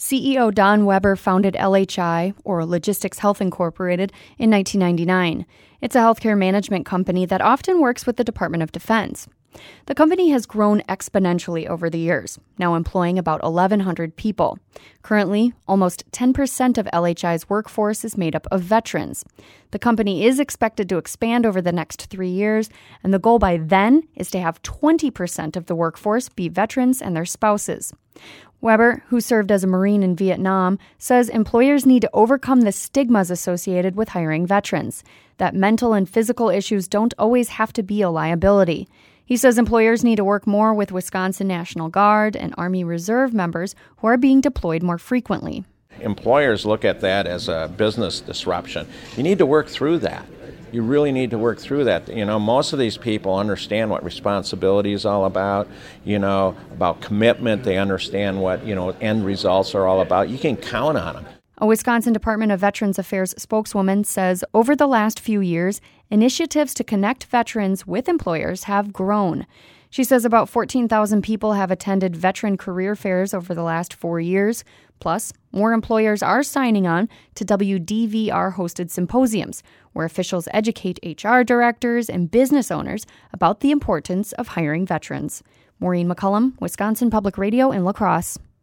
CEO Don Weber founded LHI, or Logistics Health Incorporated, in 1999. It's a healthcare management company that often works with the Department of Defense. The company has grown exponentially over the years, now employing about 1,100 people. Currently, almost 10% of LHI's workforce is made up of veterans. The company is expected to expand over the next 3 years, and the goal by then is to have 20% of the workforce be veterans and their spouses. Weber, who served as a Marine in Vietnam, says employers need to overcome the stigmas associated with hiring veterans, that mental and physical issues don't always have to be a liability. He says employers need to work more with Wisconsin National Guard and Army Reserve members who are being deployed more frequently. Employers look at that as a business disruption. You need to work through that. You really need to work through that. Most of these people understand what responsibility is all about, about commitment. They understand what, end results are all about. You can count on them. A Wisconsin Department of Veterans Affairs spokeswoman says over the last few years, initiatives to connect veterans with employers have grown. She says about 14,000 people have attended veteran career fairs over the last 4 years. Plus, more employers are signing on to WDVR-hosted symposiums, where officials educate HR directors and business owners about the importance of hiring veterans. Maureen McCullum, Wisconsin Public Radio in La Crosse.